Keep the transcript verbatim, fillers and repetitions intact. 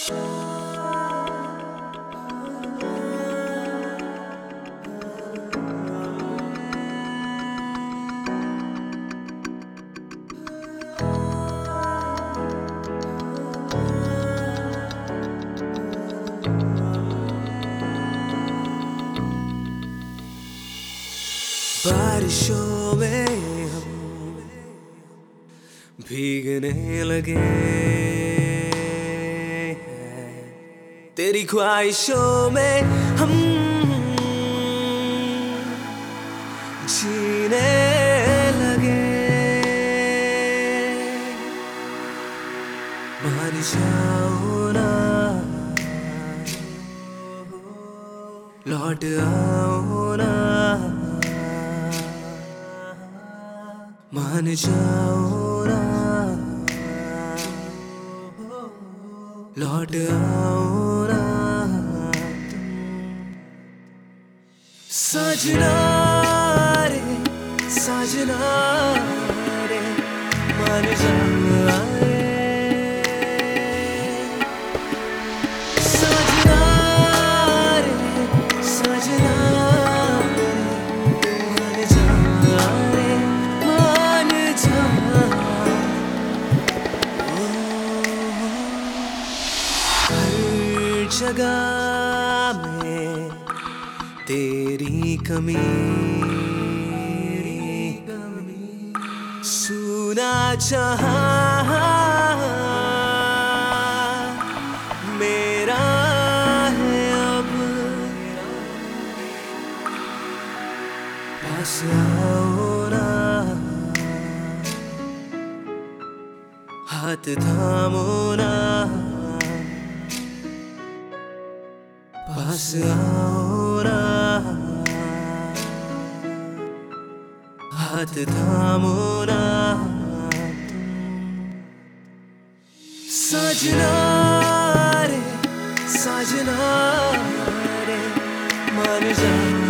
बारिशों में हम भीगने लगे हैं, तेरी ख्वाहिशों में हम जीने लगे। मान जाओ ना, लौट आओ ना, मान जाओ ना, लौट आओ ना। साजना रे साजना रे, मान जाओ रे। साजना रे साजना रे, मान जाओ रे, मान जाओ। हर जगह में तेरी कमी सुना चाहा मेरा है अब। पास आओ ना, हाथ थामो ना, पास आओ ना, हाथ थामो ना। साजना रे साजना रे, मान जा।